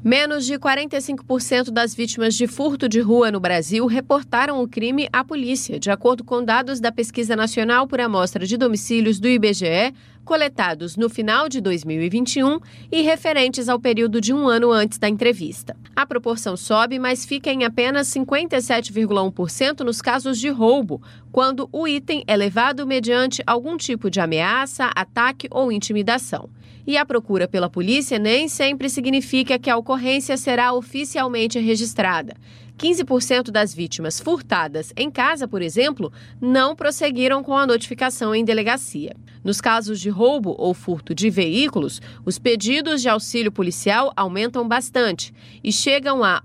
Menos de 45% das vítimas de furto de rua no Brasil reportaram o crime à polícia, de acordo com dados da Pesquisa Nacional por Amostra de Domicílios do IBGE, coletados no final de 2021 e referentes ao período de um ano antes da entrevista. A proporção sobe, mas fica em apenas 57,1% nos casos de roubo, quando o item é levado mediante algum tipo de ameaça, ataque ou intimidação. E a procura pela polícia nem sempre significa que a ocorrência será oficialmente registrada. 15% das vítimas furtadas em casa, por exemplo, não prosseguiram com a notificação em delegacia. Nos casos de roubo ou furto de veículos, os pedidos de auxílio policial aumentam bastante e chegam a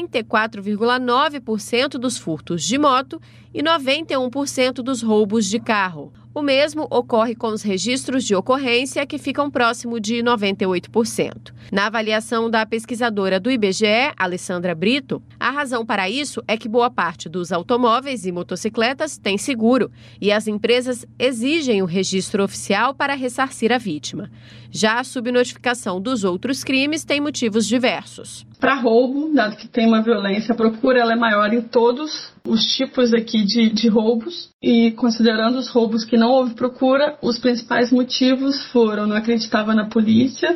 84,9% dos furtos de moto e 91% dos roubos de carro. O mesmo ocorre com os registros de ocorrência, que ficam próximo de 98%. Na avaliação da pesquisadora do IBGE, Alessandra Brito, a razão para isso é que boa parte dos automóveis e motocicletas tem seguro e as empresas exigem o registro oficial para ressarcir a vítima. Já a subnotificação dos outros crimes tem motivos diversos. Para roubo, dado que tem uma violência, a procura ela é maior em todos os tipos aqui de roubos, e considerando os roubos que não houve procura, os principais motivos foram: não acreditava na polícia,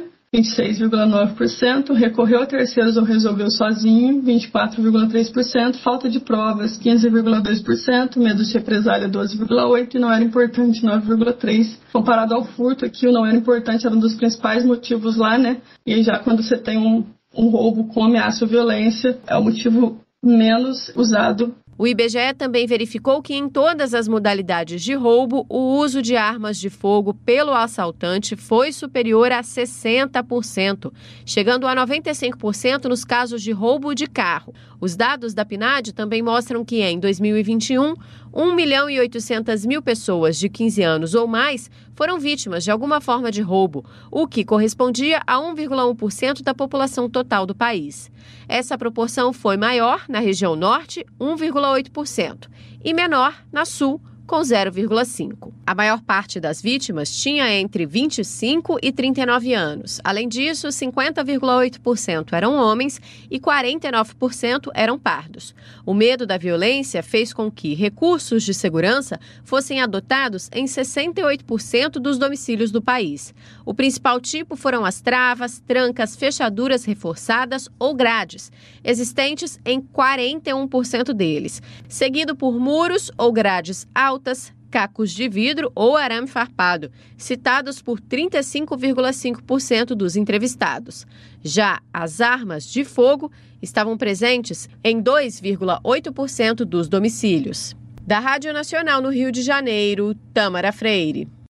26,9%, recorreu a terceiros ou resolveu sozinho, 24,3%, falta de provas, 15,2%, medo de represália, 12,8%, e não era importante, 9,3%. Comparado ao furto, aqui o não era importante era um dos principais motivos lá, né? E aí já quando você tem um roubo com ameaça ou violência, é o motivo menos usado. O IBGE também verificou que em todas as modalidades de roubo, o uso de armas de fogo pelo assaltante foi superior a 60%, chegando a 95% nos casos de roubo de carro. Os dados da PNAD também mostram que em 2021, 1.800.000 pessoas de 15 anos ou mais foram vítimas de alguma forma de roubo, o que correspondia a 1,1% da população total do país. Essa proporção foi maior na região norte, 1,8%, e menor na sul, com 0,5%. A maior parte das vítimas tinha entre 25 e 39 anos. Além disso, 50,8% eram homens e 49% eram pardos. O medo da violência fez com que recursos de segurança fossem adotados em 68% dos domicílios do país. O principal tipo foram as travas, trancas, fechaduras reforçadas ou grades, existentes em 41% deles, seguido por muros ou grades altas, cacos de vidro ou arame farpado, citados por 35,5% dos entrevistados. Já as armas de fogo estavam presentes em 2,8% dos domicílios. Da Rádio Nacional no Rio de Janeiro, Tâmara Freire.